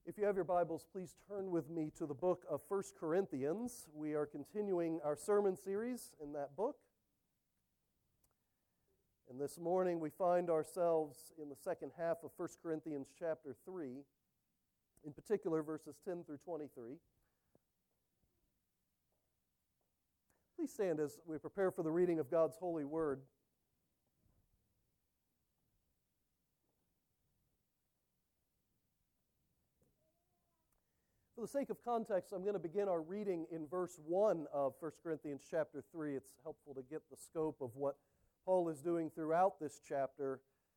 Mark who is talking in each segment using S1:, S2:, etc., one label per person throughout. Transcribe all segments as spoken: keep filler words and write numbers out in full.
S1: If you have your Bibles, please turn with me to the book of First Corinthians. We are continuing our sermon series in that book. And this morning we find ourselves in the second half of First Corinthians chapter three, in particular verses ten through twenty-three. Please stand as we prepare for the reading of God's holy word. For the sake of context, I'm going to begin our reading in verse one of First Corinthians chapter three. It's helpful to get the scope of what Paul is doing throughout this chapter.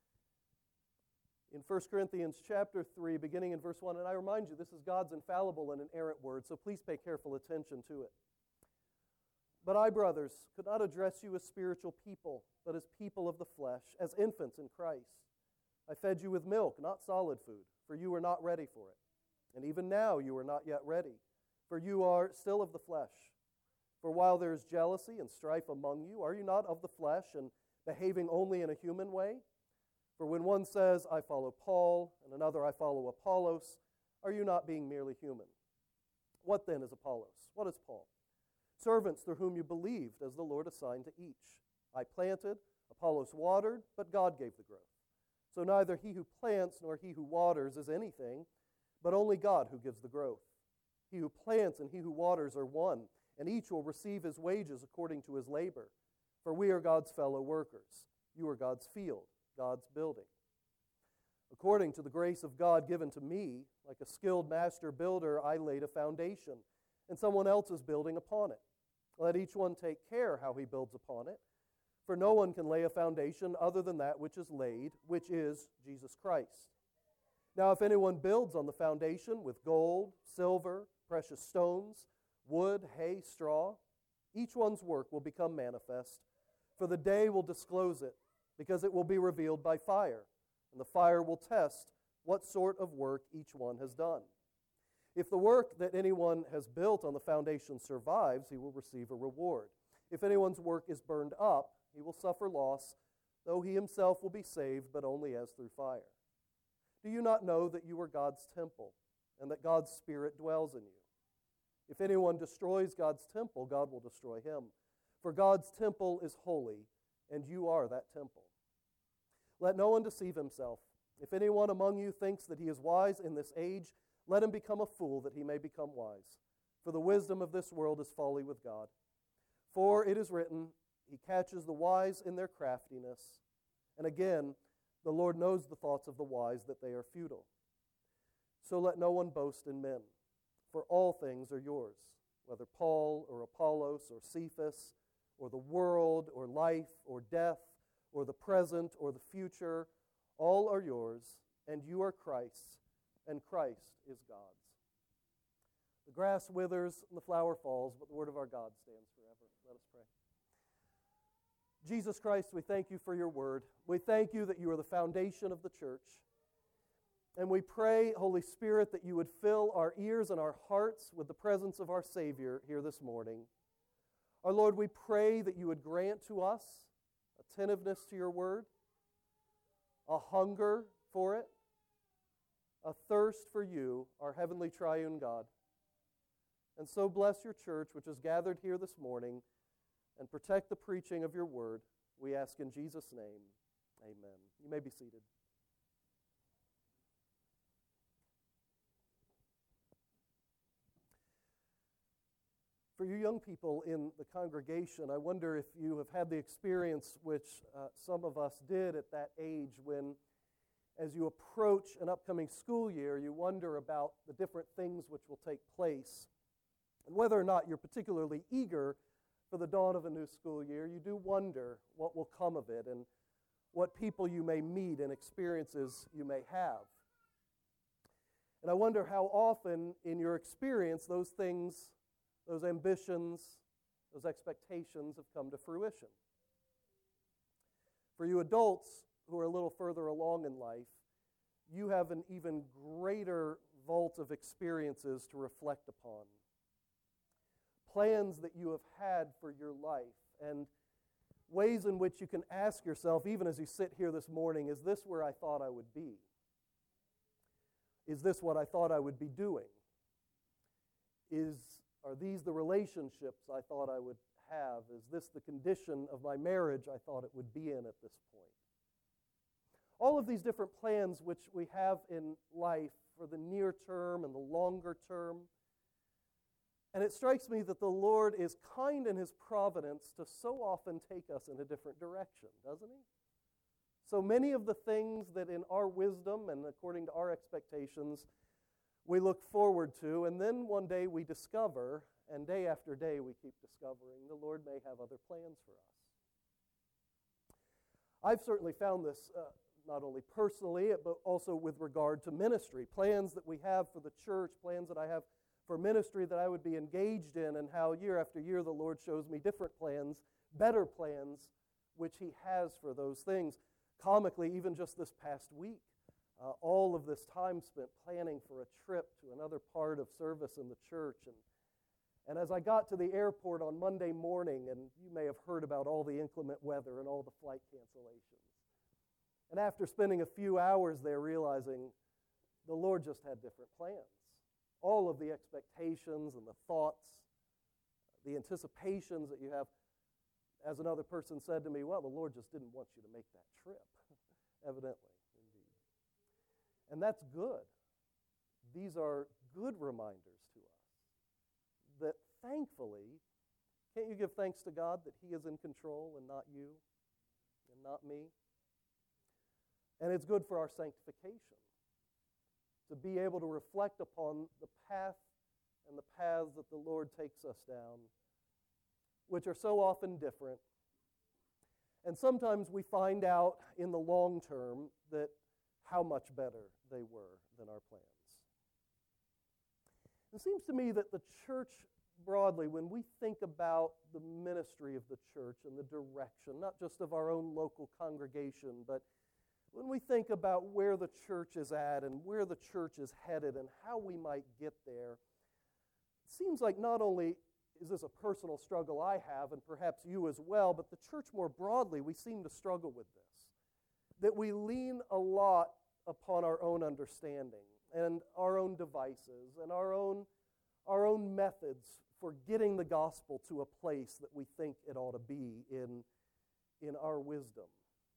S1: In First Corinthians chapter three, beginning in verse one, and I remind you, this is God's infallible and inerrant word, so please pay careful attention to it. But I, brothers, could not address you as spiritual people, but as people of the flesh, as infants in Christ. I fed you with milk, not solid food, for you were not ready for it. And even now you are not yet ready, for you are still of the flesh. For while there is jealousy and strife among you, are you not of the flesh and behaving only in a human way? For when one says, I follow Paul, and another, I follow Apollos, are you not being merely human? What then is Apollos? What is Paul? Servants through whom you believed, as the Lord assigned to each. I planted, Apollos watered, but God gave the growth. So neither he who plants nor he who waters is anything, but only God who gives the growth. He who plants and he who waters are one, and each will receive his wages according to his labor. For we are God's fellow workers. You are God's field, God's building. According to the grace of God given to me, like a skilled master builder, I laid a foundation, and someone else is building upon it. Let each one take care how he builds upon it, for no one can lay a foundation other than that which is laid, which is Jesus Christ. Now, if anyone builds on the foundation with gold, silver, precious stones, wood, hay, straw, each one's work will become manifest, for the day will disclose it, because it will be revealed by fire, and the fire will test what sort of work each one has done. If the work that anyone has built on the foundation survives, he will receive a reward. If anyone's work is burned up, he will suffer loss, though he himself will be saved, but only as through fire. Do you not know that you are God's temple, and that God's Spirit dwells in you? If anyone destroys God's temple, God will destroy him. For God's temple is holy, and you are that temple. Let no one deceive himself. If anyone among you thinks that he is wise in this age, let him become a fool that he may become wise. For the wisdom of this world is folly with God. For it is written, He catches the wise in their craftiness. And again, the Lord knows the thoughts of the wise, that they are futile. So let no one boast in men, for all things are yours, whether Paul or Apollos or Cephas, or the world or life or death, or the present or the future, all are yours, and you are Christ's, and Christ is God's. The grass withers and the flower falls, but the word of our God stands forever. Let us pray. Jesus Christ, we thank you for your word. We thank you that you are the foundation of the church. And we pray, Holy Spirit, that you would fill our ears and our hearts with the presence of our Savior here this morning. Our Lord, we pray that you would grant to us attentiveness to your word, a hunger for it, a thirst for you, our heavenly triune God. And so bless your church, which is gathered here this morning, and protect the preaching of your word. We ask in Jesus' name, amen. You may be seated. For you young people in the congregation, I wonder if you have had the experience which uh, some of us did at that age when, as you approach an upcoming school year, you wonder about the different things which will take place. And whether or not you're particularly eager for the dawn of a new school year, you do wonder what will come of it and what people you may meet and experiences you may have. And I wonder how often in your experience those things, those ambitions, those expectations have come to fruition. For you adults who are a little further along in life, you have an even greater vault of experiences to reflect upon. Plans that you have had for your life, and ways in which you can ask yourself, even as you sit here this morning, is this where I thought I would be? Is this what I thought I would be doing? Is, are these the relationships I thought I would have? Is this the condition of my marriage I thought it would be in at this point? All of these different plans which we have in life for the near term and the longer term. And it strikes me that the Lord is kind in His providence to so often take us in a different direction, doesn't He? So many of the things that in our wisdom and according to our expectations we look forward to, and then one day we discover, and day after day we keep discovering, the Lord may have other plans for us. I've certainly found this uh, not only personally, but also with regard to ministry. Plans that we have for the church, plans that I have for ministry that I would be engaged in, and how year after year the Lord shows me different plans, better plans, which He has for those things. Comically, even just this past week, uh, all of this time spent planning for a trip to another part of service in the church. And, and as I got to the airport on Monday morning, and you may have heard about all the inclement weather and all the flight cancellations, and after spending a few hours there realizing the Lord just had different plans. All of the expectations and the thoughts, the anticipations that you have. As another person said to me, well, the Lord just didn't want you to make that trip, evidently, indeed. And that's good. These are good reminders to us that thankfully, can't you give thanks to God that He is in control and not you and not me? And it's good for our sanctification to be able to reflect upon the path and the paths that the Lord takes us down, which are so often different. And sometimes we find out in the long term that how much better they were than our plans. It seems to me that the church broadly, when we think about the ministry of the church and the direction, not just of our own local congregation, but when we think about where the church is at and where the church is headed and how we might get there, it seems like not only is this a personal struggle I have, and perhaps you as well, but the church more broadly, we seem to struggle with this. That we lean a lot upon our own understanding and our own devices and our own, our own methods for getting the gospel to a place that we think it ought to be in, in our wisdom.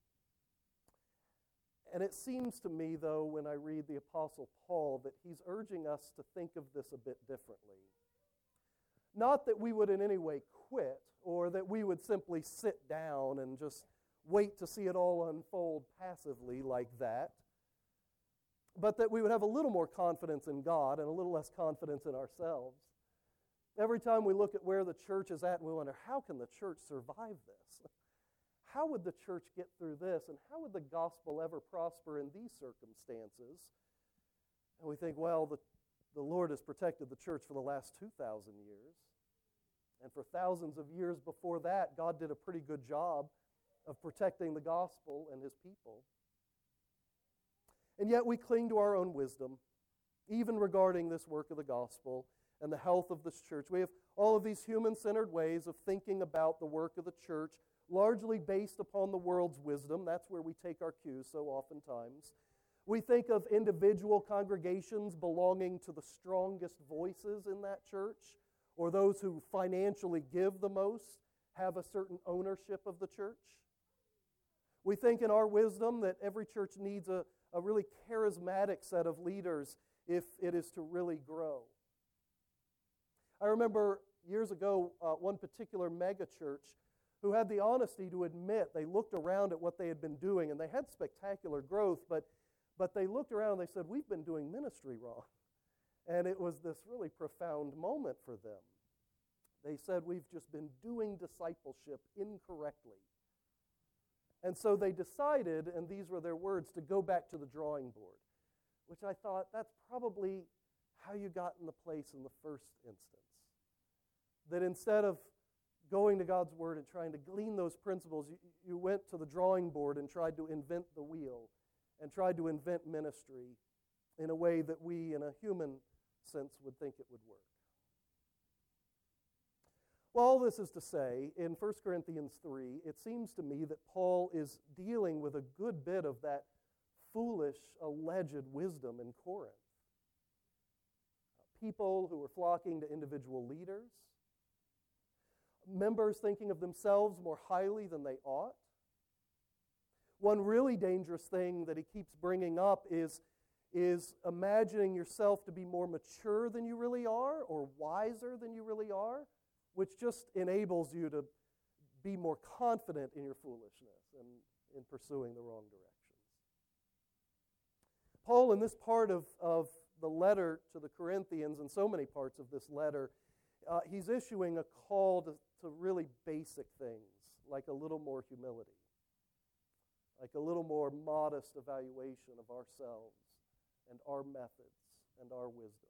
S1: And it seems to me, though, when I read the Apostle Paul, that he's urging us to think of this a bit differently. Not that we would in any way quit, or that we would simply sit down and just wait to see it all unfold passively like that, but that we would have a little more confidence in God and a little less confidence in ourselves. Every time we look at where the church is at and we wonder, how can the church survive this? How would the church get through this? And how would the gospel ever prosper in these circumstances? And we think, well, the, the Lord has protected the church for the last two thousand years. And for thousands of years before that, God did a pretty good job of protecting the gospel and His people. And yet we cling to our own wisdom, even regarding this work of the gospel and the health of this church. We have all of these human-centered ways of thinking about the work of the church, largely based upon the world's wisdom. That's where we take our cues so oftentimes. We think of individual congregations belonging to the strongest voices in that church, or those who financially give the most have a certain ownership of the church. We think in our wisdom that every church needs a, a really charismatic set of leaders if it is to really grow. I remember years ago, uh, one particular mega church who had the honesty to admit they looked around at what they had been doing, and they had spectacular growth, but, but they looked around and they said, we've been doing ministry wrong. And it was this really profound moment for them. They said, we've just been doing discipleship incorrectly. And so they decided, and these were their words, to go back to the drawing board, which I thought that's probably how you got in the place in the first instance. That instead of going to God's Word and trying to glean those principles, you, you went to the drawing board and tried to invent the wheel and tried to invent ministry in a way that we, in a human sense, would think it would work. Well, all this is to say, in First Corinthians three, it seems to me that Paul is dealing with a good bit of that foolish, alleged wisdom in Corinth. people who were flocking to individual leaders, members thinking of themselves more highly than they ought. One really dangerous thing that he keeps bringing up is, is imagining yourself to be more mature than you really are or wiser than you really are, which just enables you to be more confident in your foolishness and in pursuing the wrong directions. Paul, in this part of, of the letter to the Corinthians, and so many parts of this letter, uh, he's issuing a call to, to really basic things, like a little more humility, like a little more modest evaluation of ourselves and our methods and our wisdom.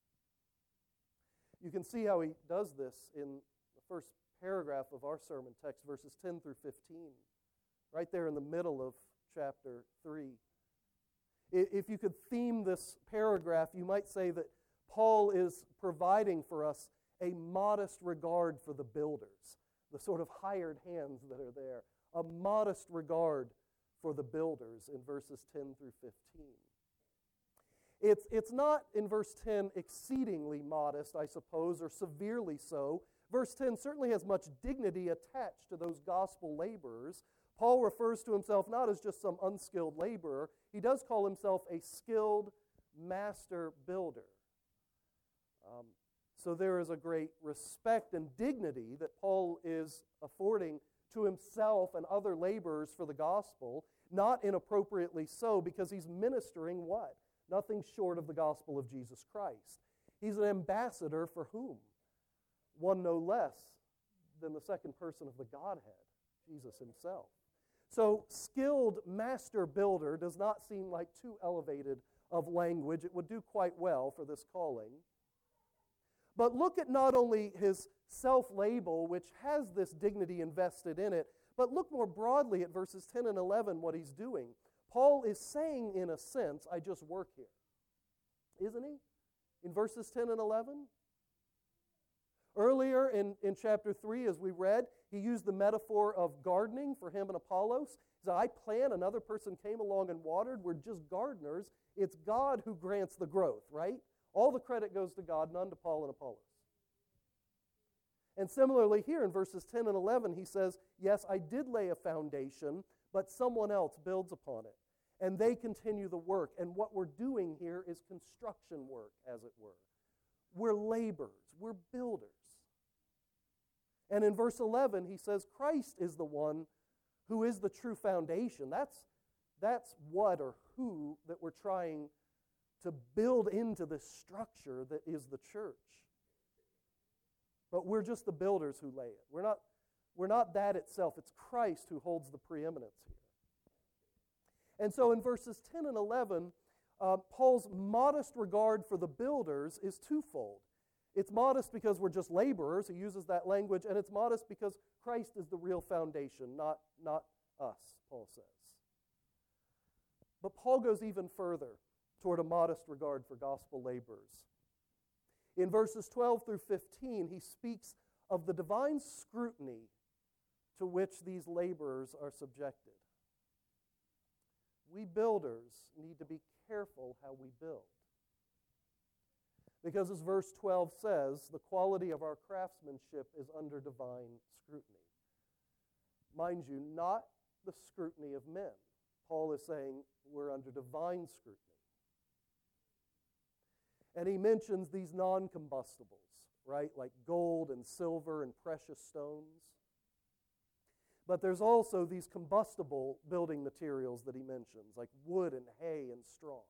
S1: You can see how he does this in the first paragraph of our sermon text, verses ten through fifteen, right there in the middle of chapter three. If you could theme this paragraph, you might say that Paul is providing for us a modest regard for the builders, the sort of hired hands that are there, a modest regard for the builders in verses ten through fifteen. It's, it's not in verse ten exceedingly modest, I suppose, or severely so. Verse ten certainly has much dignity attached to those gospel laborers. Paul refers to himself not as just some unskilled laborer. He does call himself a skilled master builder. Um, so there is a great respect and dignity that Paul is affording to himself and other laborers for the gospel, not inappropriately so, because he's ministering what? Nothing short of the gospel of Jesus Christ. He's an ambassador for whom? One no less than the second person of the Godhead, Jesus himself. So, skilled master builder does not seem like too elevated of language. It would do quite well for this calling. But look at not only his self-label, which has this dignity invested in it, but look more broadly at verses ten and eleven, what he's doing. Paul is saying, in a sense, I just work here. Isn't he? In verses ten and eleven? Earlier in, in chapter three, as we read, he used the metaphor of gardening for him and Apollos. He said, I plant, another person came along and watered. We're just gardeners. It's God who grants the growth, right? All the credit goes to God, none to Paul and Apollos. And similarly here in verses ten and eleven, he says, yes, I did lay a foundation, but someone else builds upon it. And they continue the work. And what we're doing here is construction work, as it were. We're laborers. We're builders. And in verse eleven, he says, Christ is the one who is the true foundation. That's, that's what or who that we're trying to build into this structure that is the church. But we're just the builders who lay it. We're not, we're not that itself. It's Christ who holds the preeminence here. And so in verses ten and eleven, uh, Paul's modest regard for the builders is twofold. It's modest because we're just laborers, he uses that language, and it's modest because Christ is the real foundation, not, not us, Paul says. But Paul goes even further toward a modest regard for gospel laborers. In verses twelve through fifteen, he speaks of the divine scrutiny to which these laborers are subjected. We builders need to be careful how we build. Because as verse twelve says, the quality of our craftsmanship is under divine scrutiny. Mind you, not the scrutiny of men. Paul is saying we're under divine scrutiny. And he mentions these non-combustibles, right? Like gold and silver and precious stones. But there's also these combustible building materials that he mentions, like wood and hay and straw.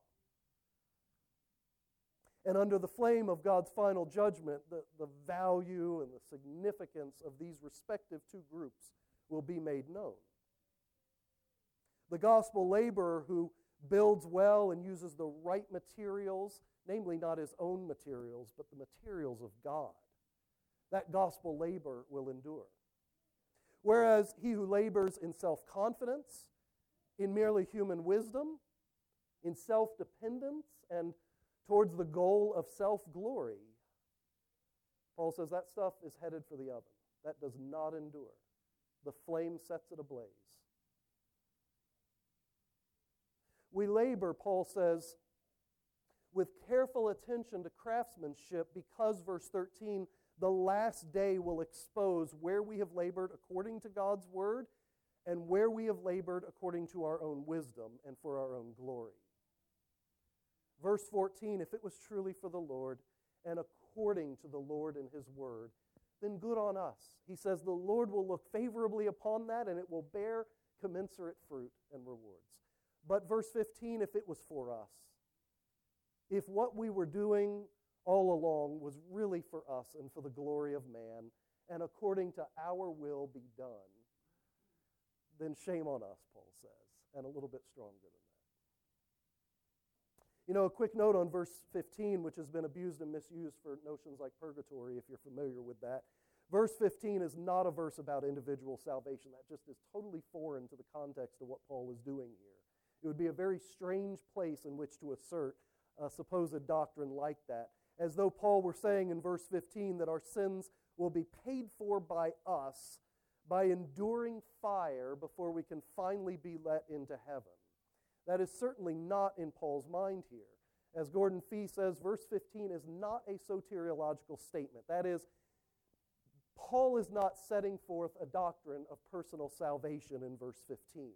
S1: And under the flame of God's final judgment, the, the value and the significance of these respective two groups will be made known. The gospel laborer who builds well and uses the right materials, namely not his own materials, but the materials of God, that gospel labor will endure. Whereas he who labors in self-confidence, in merely human wisdom, in self-dependence, and towards the goal of self-glory, Paul says that stuff is headed for the oven. That does not endure. The flame sets it ablaze. We labor, Paul says, with careful attention to craftsmanship, because, verse thirteen, the last day will expose where we have labored according to God's word and where we have labored according to our own wisdom and for our own glory. Verse fourteen, if it was truly for the Lord and according to the Lord and His word, then good on us. He says the Lord will look favorably upon that, and it will bear commensurate fruit and rewards. But verse fifteen, if it was for us, if what we were doing all along was really for us and for the glory of man, and according to our will be done, then shame on us, Paul says, and a little bit stronger than that. You know, a quick note on verse fifteen, which has been abused and misused for notions like purgatory, if you're familiar with that. Verse fifteen is not a verse about individual salvation. That just is totally foreign to the context of what Paul is doing here. It would be a very strange place in which to assert a supposed doctrine like that, as though Paul were saying in verse fifteen that our sins will be paid for by us by enduring fire before we can finally be let into heaven. That is certainly not in Paul's mind here. As Gordon Fee says, verse fifteen is not a soteriological statement. That is, Paul is not setting forth a doctrine of personal salvation in verse fifteen.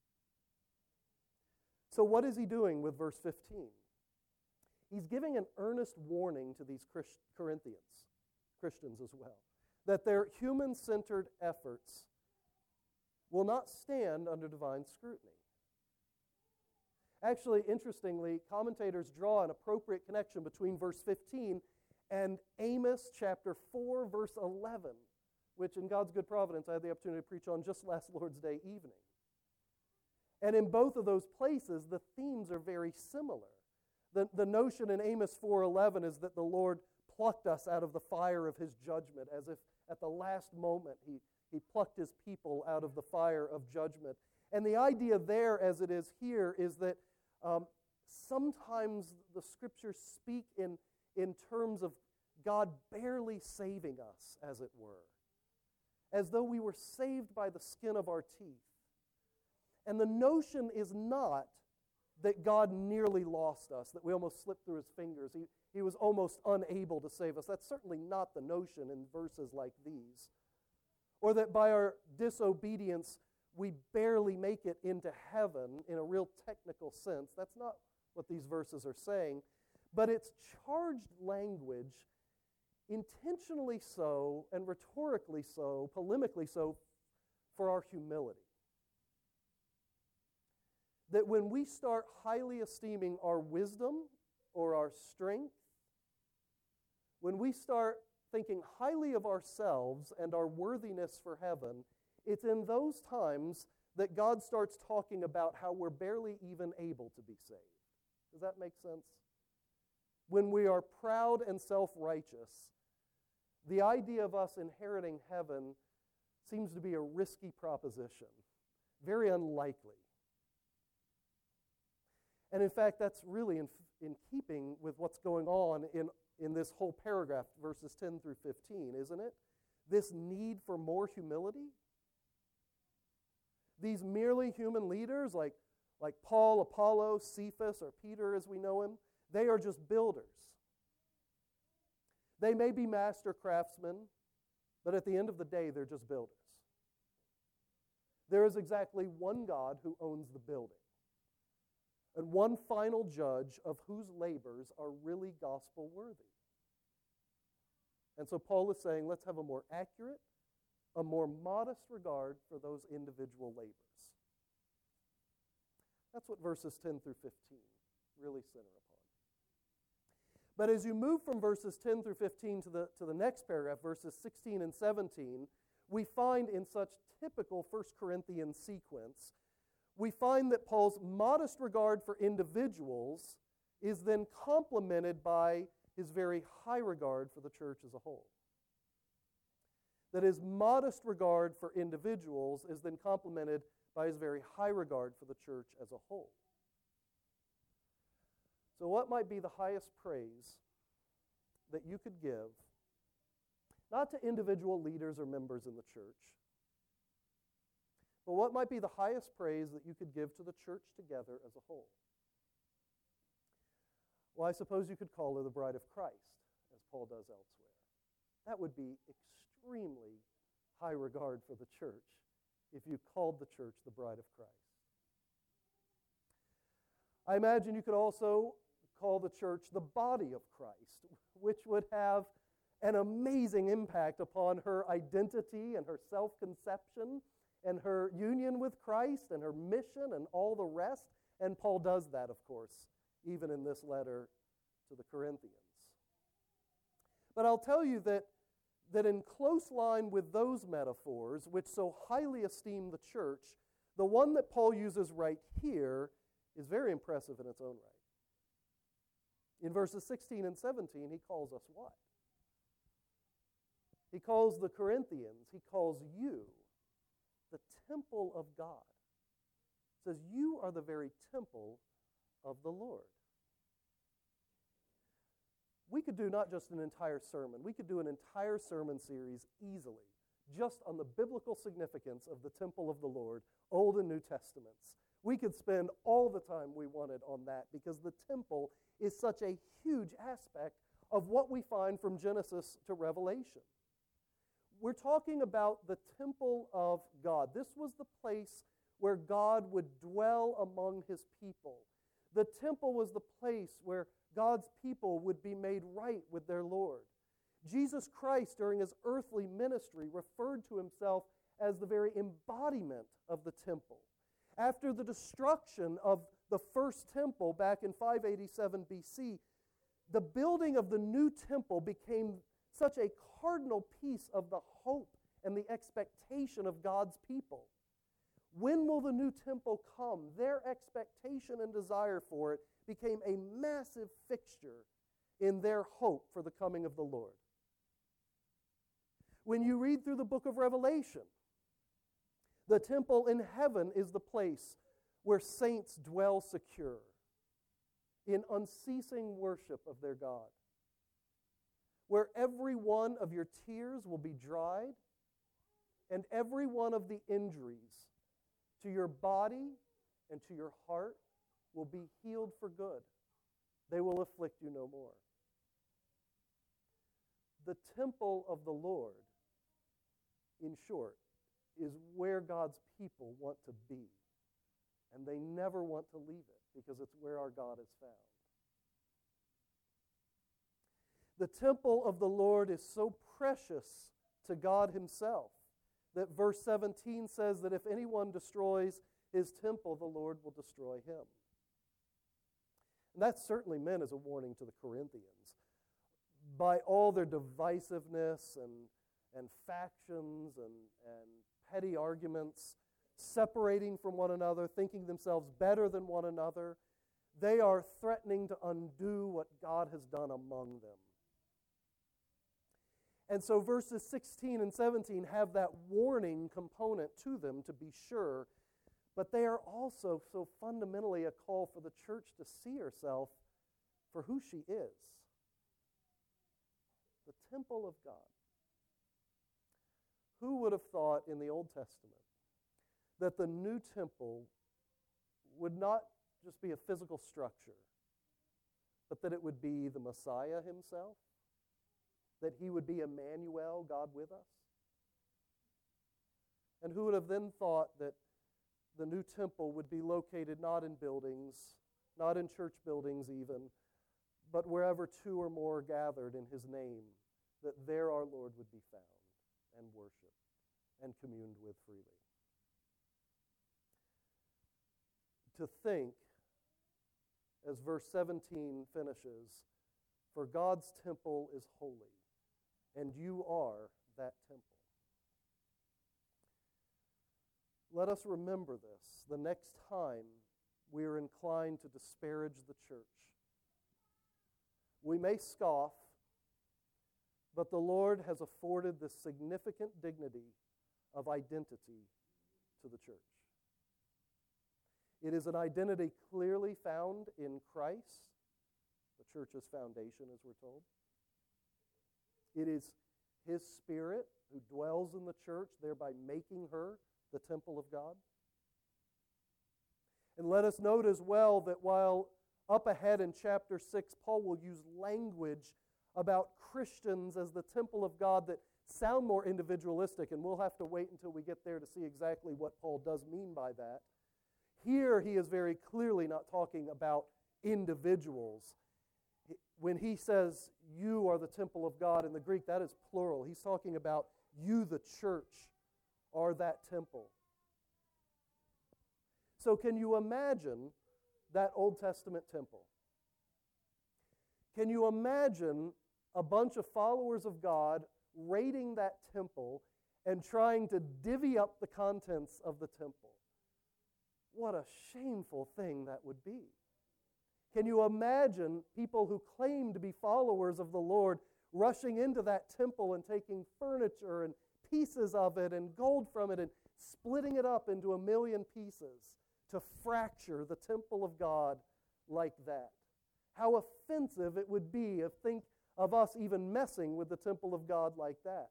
S1: So what is he doing with verse fifteen? He's giving an earnest warning to these Christ- Corinthians, Christians as well, that their human-centered efforts will not stand under divine scrutiny. Actually, interestingly, commentators draw an appropriate connection between verse fifteen and Amos chapter four, verse eleven, which in God's good providence I had the opportunity to preach on just last Lord's Day evening. And in both of those places, the themes are very similar. The, the notion in Amos four eleven is that the Lord plucked us out of the fire of His judgment, as if at the last moment He, he plucked His people out of the fire of judgment. And the idea there, as it is here, is that um, sometimes the Scriptures speak in, in terms of God barely saving us, as it were, as though we were saved by the skin of our teeth. And the notion is not that God nearly lost us, that we almost slipped through His fingers. He, he was almost unable to save us. That's certainly not the notion in verses like these. Or that by our disobedience, we barely make it into heaven in a real technical sense. That's not what these verses are saying. But it's charged language, intentionally so and rhetorically so, polemically so, for our humility. That when we start highly esteeming our wisdom or our strength, when we start thinking highly of ourselves and our worthiness for heaven, it's in those times that God starts talking about how we're barely even able to be saved. Does that make sense? When we are proud and self-righteous, the idea of us inheriting heaven seems to be a risky proposition, very unlikely. And in fact, that's really in, in keeping with what's going on in, in this whole paragraph, verses ten through fifteen, isn't it? This need for more humility. These merely human leaders like, like Paul, Apollos, Cephas, or Peter as we know him, they are just builders. They may be master craftsmen, but at the end of the day, they're just builders. There is exactly one God who owns the building, and one final judge of whose labors are really gospel worthy. And so Paul is saying, let's have a more accurate, a more modest regard for those individual labors. That's what verses ten through fifteen really center upon. But as you move from verses ten through fifteen to the, to the next paragraph, verses sixteen and seventeen, we find in such typical First Corinthians sequence, we find that Paul's modest regard for individuals is then complemented by his very high regard for the church as a whole. That his modest regard for individuals is then complemented by his very high regard for the church as a whole. So what might be the highest praise that you could give, not to individual leaders or members in the church, but what might be the highest praise that you could give to the church together as a whole? Well, I suppose you could call her the bride of Christ, as Paul does elsewhere. That would be extremely high regard for the church if you called the church the bride of Christ. I imagine you could also call the church the body of Christ, which would have an amazing impact upon her identity and her self-conception and her union with Christ and her mission and all the rest. And Paul does that, of course, even in this letter to the Corinthians. But I'll tell you that, that in close line with those metaphors, which so highly esteem the church, the one that Paul uses right here is very impressive in its own right. In verses sixteen and seventeen, he calls us what? He calls the Corinthians, he calls you the temple of God. He says, you are the very temple of the Lord. We could do not just an entire sermon, we could do an entire sermon series easily just on the biblical significance of the temple of the Lord, Old and New Testaments. We could spend all the time we wanted on that because the temple is such a huge aspect of what we find from Genesis to Revelation. We're talking about the temple of God. This was the place where God would dwell among his people. The temple was the place where God's people would be made right with their Lord. Jesus Christ, during his earthly ministry, referred to himself as the very embodiment of the temple. After the destruction of the first temple back in five eighty-seven B C, the building of the new temple became such a cardinal piece of the hope and the expectation of God's people. When will the new temple come? Their expectation and desire for it became a massive fixture in their hope for the coming of the Lord. When you read through the book of Revelation, the temple in heaven is the place where saints dwell secure in unceasing worship of their God, where every one of your tears will be dried and every one of the injuries to your body and to your heart will be healed for good. They will afflict you no more. The temple of the Lord, in short, is where God's people want to be. And they never want to leave it because it's where our God is found. The temple of the Lord is so precious to God himself that verse seventeen says that if anyone destroys his temple, the Lord will destroy him. And that's certainly meant as a warning to the Corinthians. By all their divisiveness and, and factions and, and petty arguments, separating from one another, thinking themselves better than one another, they are threatening to undo what God has done among them. And so verses sixteen and seventeen have that warning component to them, to be sure, but they are also so fundamentally a call for the church to see herself for who she is. The temple of God. Who would have thought in the Old Testament that the new temple would not just be a physical structure, but that it would be the Messiah himself? That he would be Emmanuel, God with us? And who would have then thought that the new temple would be located not in buildings, not in church buildings even, but wherever two or more are gathered in his name, that there our Lord would be found and worshiped and communed with freely. To think, as verse seventeen finishes, for God's temple is holy, and you are that temple. Let us remember this the next time we are inclined to disparage the church. We may scoff, but the Lord has afforded this significant dignity of identity to the church. It is an identity clearly found in Christ, the church's foundation, as we're told. It is his Spirit who dwells in the church, thereby making her the temple of God. And let us note as well that while Up ahead in chapter six, Paul will use language about Christians as the temple of God that sound more individualistic, and we'll have to wait until we get there to see exactly what Paul does mean by that. Here he is very clearly not talking about individuals. When he says, you are the temple of God in the Greek, that is plural. He's talking about you, the church, are that temple. So can you imagine that Old Testament temple? Can you imagine a bunch of followers of God raiding that temple and trying to divvy up the contents of the temple? What a shameful thing that would be. Can you imagine people who claim to be followers of the Lord rushing into that temple and taking furniture and pieces of it and gold from it and splitting it up into a million pieces to fracture the temple of God like that? How offensive it would be if think of us even messing with the temple of God like that.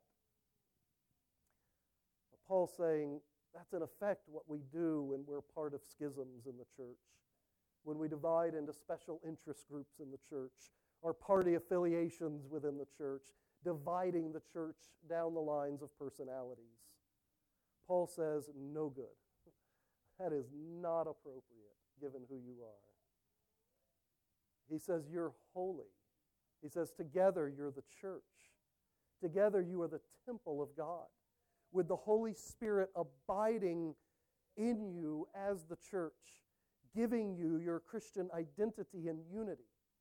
S1: Paul's saying that's in effect what we do when we're part of schisms in the church, when we divide into special interest groups in the church, or party affiliations within the church, dividing the church down the lines of personalities. Paul says, no good. That is not appropriate given who you are. He says, you're holy. He says, together you're the church. Together you are the temple of God, with the Holy Spirit abiding in you as the church, giving you your Christian identity and unity.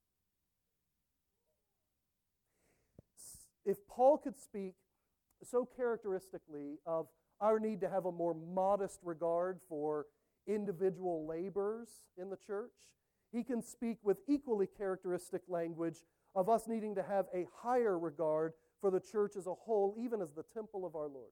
S1: If Paul could speak so characteristically of our need to have a more modest regard for individual laborers in the church, he can speak with equally characteristic language of us needing to have a higher regard for the church as a whole, even as the temple of our Lord.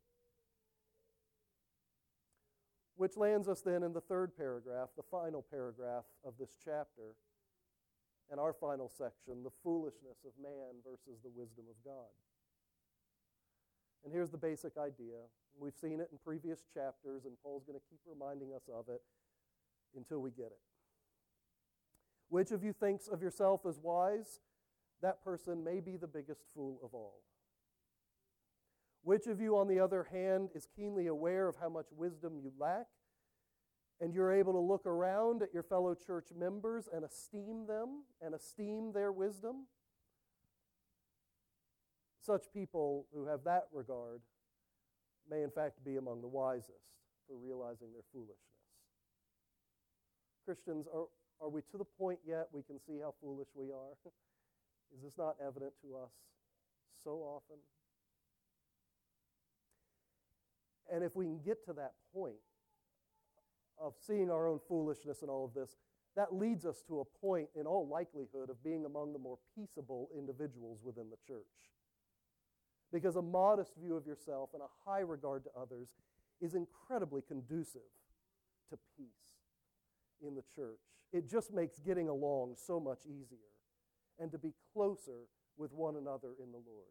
S1: Which lands us then in the third paragraph, the final paragraph of this chapter, and our final section, the foolishness of man versus the wisdom of God. And here's the basic idea. We've seen it in previous chapters, and Paul's going to keep reminding us of it until we get it. Which of you thinks of yourself as wise? That person may be the biggest fool of all. Which of you, on the other hand, is keenly aware of how much wisdom you lack, and you're able to look around at your fellow church members and esteem them and esteem their wisdom? Such people who have that regard may in fact be among the wisest for realizing their foolishness. Christians, are, are we to the point yet we can see how foolish we are? Is this not evident to us so often? And if we can get to that point of seeing our own foolishness and all of this, that leads us to a point, in all likelihood, of being among the more peaceable individuals within the church. Because a modest view of yourself and a high regard to others is incredibly conducive to peace in the church. It just makes getting along so much easier and to be closer with one another in the Lord.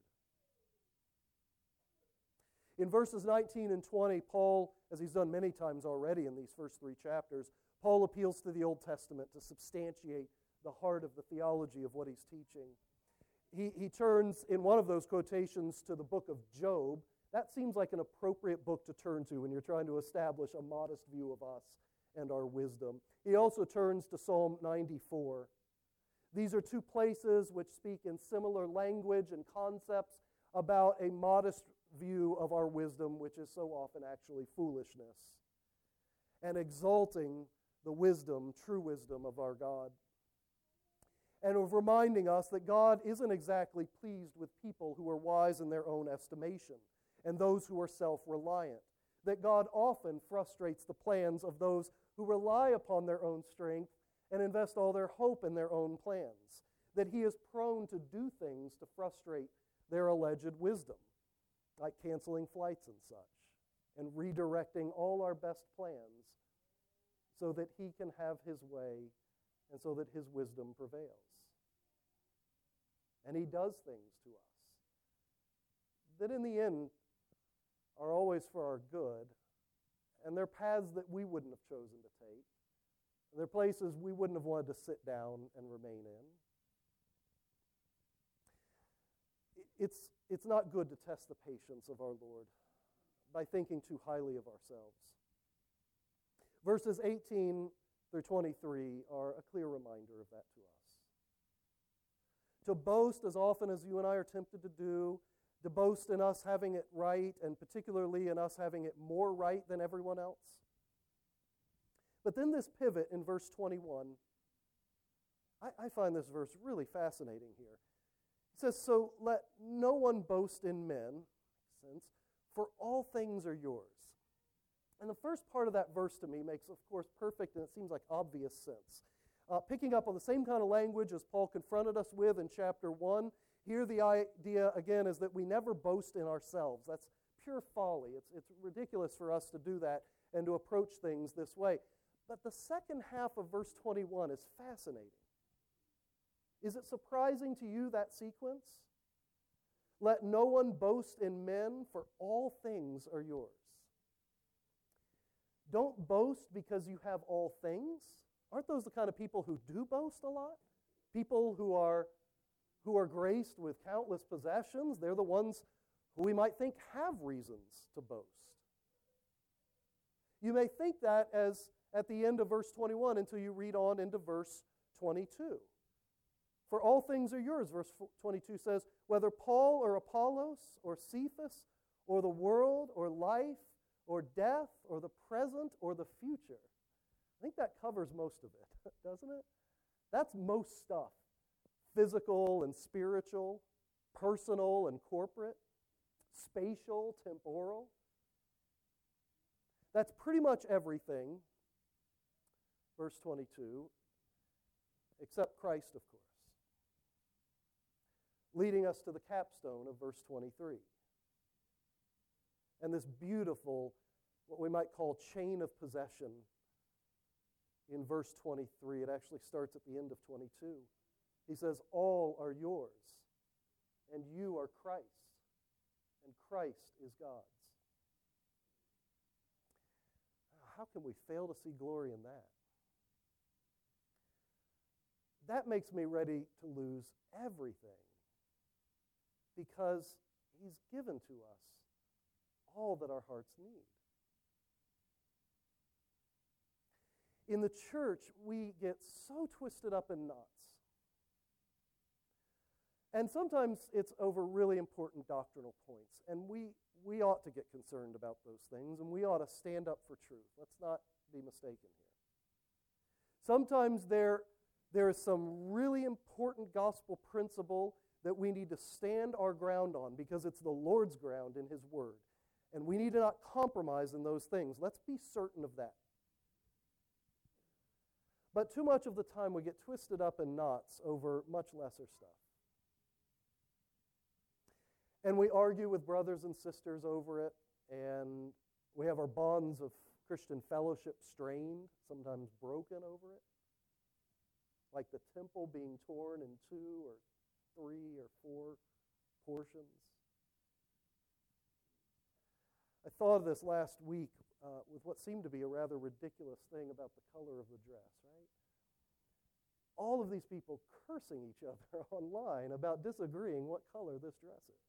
S1: In verses nineteen and twenty, Paul, as he's done many times already in these first three chapters, Paul appeals to the Old Testament to substantiate the heart of the theology of what he's teaching. He, he turns in one of those quotations to the book of Job. That seems like an appropriate book to turn to when you're trying to establish a modest view of us and our wisdom. He also turns to Psalm ninety-four. These are two places which speak in similar language and concepts about a modest view of our wisdom, which is so often actually foolishness, and exalting the wisdom, true wisdom of our God. And of reminding us that God isn't exactly pleased with people who are wise in their own estimation and those who are self-reliant. That God often frustrates the plans of those who rely upon their own strength and invest all their hope in their own plans. That He is prone to do things to frustrate their alleged wisdom, like canceling flights and such, and redirecting all our best plans so that He can have His way and so that His wisdom prevails. And He does things to us that in the end are always for our good, and they're paths that we wouldn't have chosen to take, They're places we wouldn't have wanted to sit down and remain in. It's, it's not good to test the patience of our Lord by thinking too highly of ourselves. Verses eighteen through twenty-three are a clear reminder of that to us. To boast as often as you and I are tempted to do, to boast in us having it right, and particularly in us having it more right than everyone else. But then this pivot in verse twenty-one, I, I find this verse really fascinating here. It says, so let no one boast in men, makes sense, for all things are yours. And the first part of that verse to me makes, of course, perfect and it seems like obvious sense. Uh, picking up on the same kind of language as Paul confronted us with in chapter one, here the idea, again, is that we never boast in ourselves. That's pure folly. It's, it's ridiculous for us to do that and to approach things this way. But the second half of verse twenty-one is fascinating. Is it surprising to you, that sequence? Let no one boast in men, for all things are yours. Don't boast because you have all things. Aren't those the kind of people who do boast a lot? People who are, who are graced with countless possessions, they're the ones who we might think have reasons to boast. You may think that as at the end of verse twenty-one until you read on into verse twenty-two. For all things are yours, verse twenty-two says, whether Paul or Apollos or Cephas or the world or life or death or the present or the future. I think that covers most of it, doesn't it? That's most stuff. Physical and spiritual, personal and corporate, spatial, temporal. That's pretty much everything, verse twenty-two, except Christ, of course. Leading us to the capstone of verse twenty-three. And this beautiful, what we might call chain of possession in verse twenty-three. It actually starts at the end of twenty-two. He says, all are yours, and you are Christ, and Christ is God's. How can we fail to see glory in that? That makes me ready to lose everything because He's given to us all that our hearts need. In the church, we get so twisted up in knots. And sometimes it's over really important doctrinal points. And we, we ought to get concerned about those things, and we ought to stand up for truth. Let's not be mistaken here. Sometimes there, there is some really important gospel principle that we need to stand our ground on because it's the Lord's ground in His Word. And we need to not compromise in those things. Let's be certain of that. But too much of the time we get twisted up in knots over much lesser stuff. And we argue with brothers and sisters over it, and we have our bonds of Christian fellowship strained, sometimes broken over it. Like the temple being torn in two or three or four portions. I thought of this last week uh, with what seemed to be a rather ridiculous thing about the color of the dress, right? All of these people cursing each other online about disagreeing what color this dress is.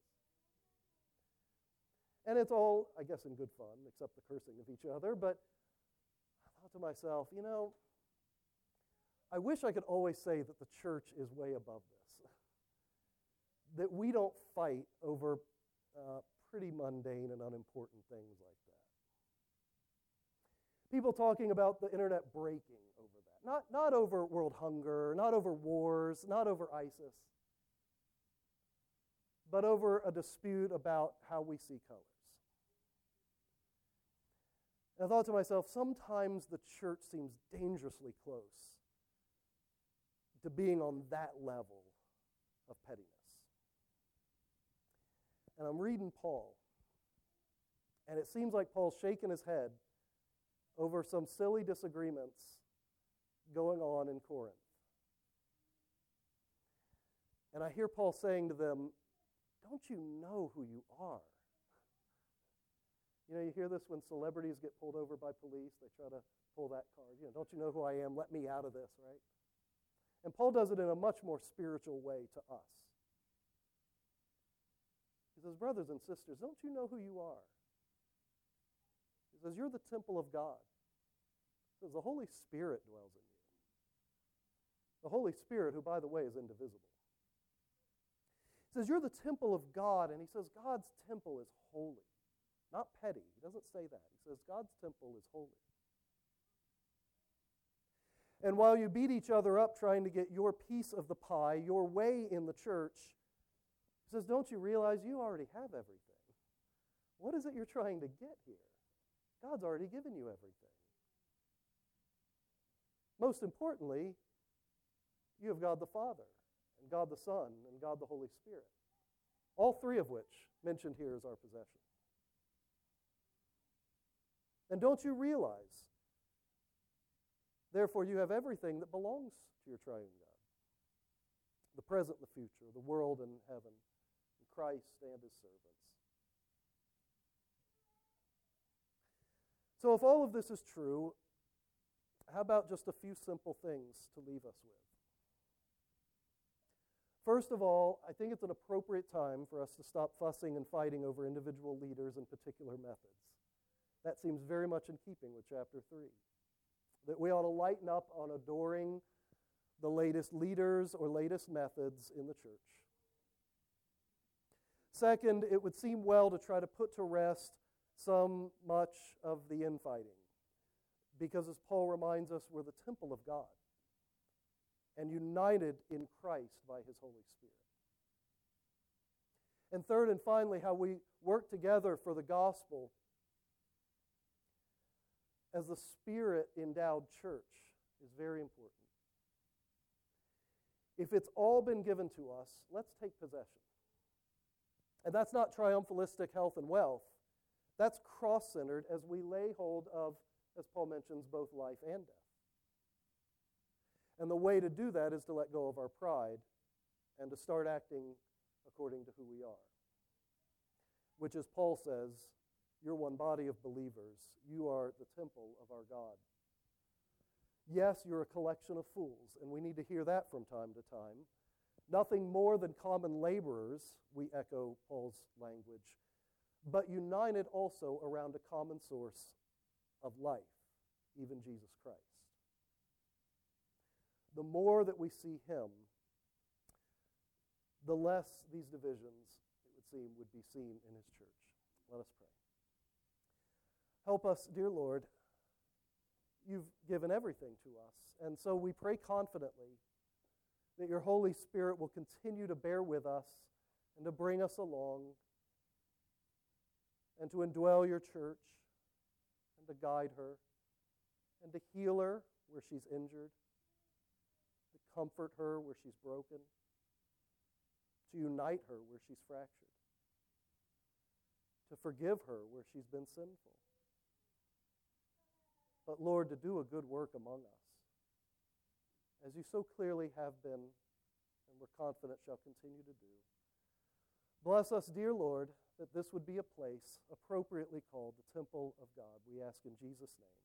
S1: And it's all, I guess, in good fun, except the cursing of each other. But I thought to myself, you know, I wish I could always say that the church is way above this. That we don't fight over uh, pretty mundane and unimportant things like that. People talking about the internet breaking over that. Not, not over world hunger, not over wars, not over ISIS, but over a dispute about how we see colors. And I thought to myself, sometimes the church seems dangerously close to being on that level of pettiness. And I'm reading Paul, and it seems like Paul's shaking his head over some silly disagreements going on in Corinth. And I hear Paul saying to them, don't you know who you are? You know, you hear this when celebrities get pulled over by police. They try to pull that card. You know, don't you know who I am? Let me out of this, right? And Paul does it in a much more spiritual way to us. He says, brothers and sisters, don't you know who you are? He says, you're the temple of God. He says, the Holy Spirit dwells in you. The Holy Spirit, who, by the way, is indivisible. He says, you're the temple of God, and he says, God's temple is holy, not petty. He doesn't say that. He says, God's temple is holy. And while you beat each other up trying to get your piece of the pie, your way in the church, he says, don't you realize you already have everything? What is it you're trying to get here? God's already given you everything. Most importantly, you have God the Father, and God the Son, and God the Holy Spirit. All three of which mentioned here as our possession. And don't you realize, therefore, you have everything that belongs to your triune God. The present and the future, the world and heaven, and Christ and his servants. So if all of this is true, how about just a few simple things to leave us with? First of all, I think it's an appropriate time for us to stop fussing and fighting over individual leaders and particular methods. That seems very much in keeping with chapter three. That we ought to lighten up on adoring the latest leaders or latest methods in the church. Second, it would seem well to try to put to rest some much of the infighting. Because as Paul reminds us, we're the temple of God and united in Christ by his Holy Spirit. And third and finally, how we work together for the gospel as the Spirit-endowed church is very important. If it's all been given to us, let's take possession. And that's not triumphalistic health and wealth. That's cross-centered as we lay hold of, as Paul mentions, both life and death. And the way to do that is to let go of our pride and to start acting according to who we are. Which, as Paul says, you're one body of believers. You are the temple of our God. Yes, you're a collection of fools, and we need to hear that from time to time. Nothing more than common laborers, we echo Paul's language, but united also around a common source of life, even Jesus Christ. The more that we see him, the less these divisions, it would seem, would be seen in his church. Let us pray. Help us, dear Lord. You've given everything to us, and so we pray confidently that your Holy Spirit will continue to bear with us and to bring us along and to indwell your church and to guide her and to heal her where she's injured, to comfort her where she's broken, to unite her where she's fractured, to forgive her where she's been sinful. But Lord, to do a good work among us, as you so clearly have been, and we're confident shall continue to do. Bless us, dear Lord, that this would be a place appropriately called the temple of God. We ask in Jesus' name.